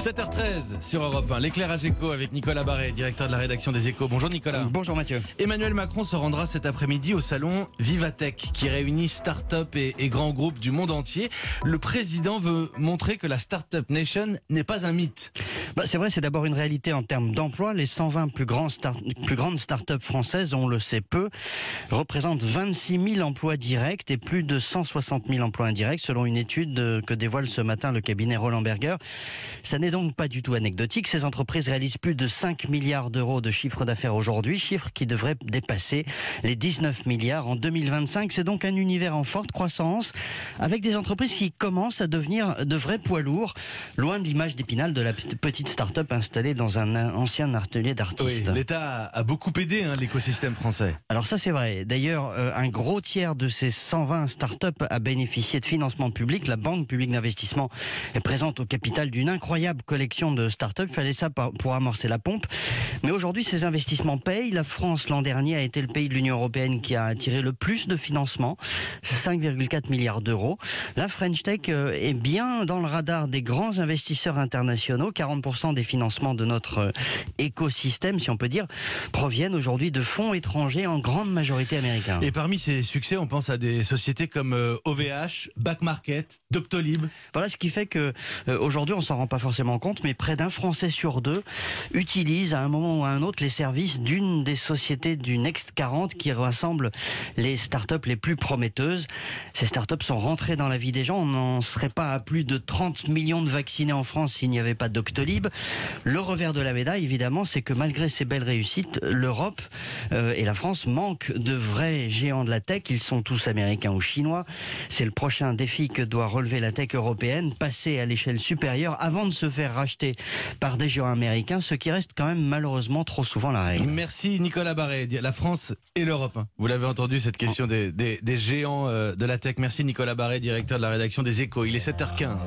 7h13 sur Europe 1, l'éclairage éco avec Nicolas Barret, directeur de la rédaction des Échos. Bonjour Nicolas. Bonjour Mathieu. Emmanuel Macron se rendra cet après-midi au salon Vivatech qui réunit start-up et grands groupes du monde entier. Le président veut montrer que la Start-up Nation n'est pas un mythe. C'est vrai, c'est d'abord une réalité en termes d'emploi. Les 120 plus grandes start-up françaises, on le sait peu, représentent 26 000 emplois directs et plus de 160 000 emplois indirects selon une étude que dévoile ce matin le cabinet Roland Berger. Ça n'est donc pas du tout anecdotique. Ces entreprises réalisent plus de 5 milliards d'euros de chiffre d'affaires aujourd'hui, chiffre qui devrait dépasser les 19 milliards en 2025. C'est donc un univers en forte croissance avec des entreprises qui commencent à devenir de vrais poids lourds, loin de l'image d'Épinal de la petite start-up installée dans un ancien atelier d'artistes. Oui, l'État a beaucoup aidé l'écosystème français. Alors ça c'est vrai. D'ailleurs, un gros tiers de ces 120 start-up a bénéficié de financement public. La Banque publique d'investissement est présente au capital d'une incroyable collection de start-up. Il fallait ça pour amorcer la pompe. Mais aujourd'hui, ces investissements payent. La France, l'an dernier, a été le pays de l'Union européenne qui a attiré le plus de financement. C'est 5,4 milliards d'euros. La French Tech est bien dans le radar des grands investisseurs internationaux. 40% des financements de notre écosystème, si on peut dire, proviennent aujourd'hui de fonds étrangers, en grande majorité américains. Et parmi ces succès, on pense à des sociétés comme OVH, Back Market, Doctolib. Voilà ce qui fait que aujourd'hui, on s'en rend pas forcément compte, mais près d'un Français sur deux utilise à un moment ou à un autre les services d'une des sociétés du Next 40 qui rassemble les startups les plus prometteuses. Ces startups sont rentrées dans la vie des gens. On n'en serait pas à plus de 30 millions de vaccinés en France s'il n'y avait pas Doctolib. Le revers de la médaille, évidemment, c'est que malgré ces belles réussites, l'Europe et la France manquent de vrais géants de la tech. Ils sont tous américains ou chinois. C'est le prochain défi que doit relever la tech européenne, passer à l'échelle supérieure avant de se faire racheter par des géants américains, ce qui reste quand même malheureusement trop souvent la règle. Merci Nicolas Barret, la France et l'Europe. Vous l'avez entendu, cette question des géants de la tech. Merci Nicolas Barret, directeur de la rédaction des Échos. Il est 7h15.